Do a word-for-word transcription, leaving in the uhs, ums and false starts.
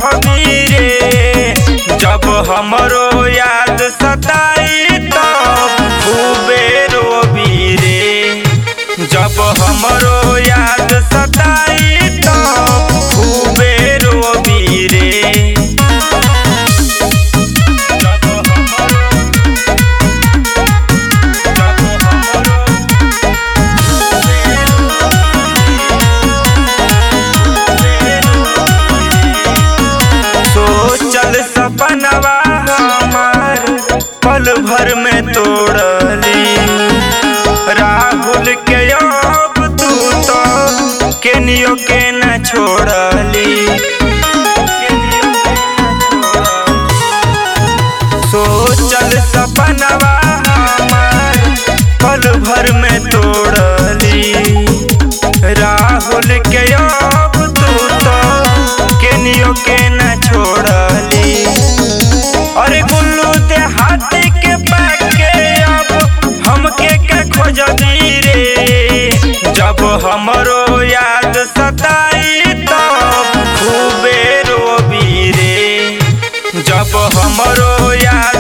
रहबी रे। जब हमरो याद सताई तब खूबे रोबी रे। जब हमरो याद सताई तब खूबे रोबी रे। सोचल सपनवा हमार पल भर में तोड़ली। राहुल के अब तू तो केनियो के न छोड़ली। सोचल सपनवा हमार पल भर में तोड़ली। राहुल के अब तू तो केनियो के न छोड़ली। अरे गुल्लू देहाती के पाके अब हमके के खोजदी रे। जब हमरो याद सताई तब खूबे रोबी रे। जब हमरो याद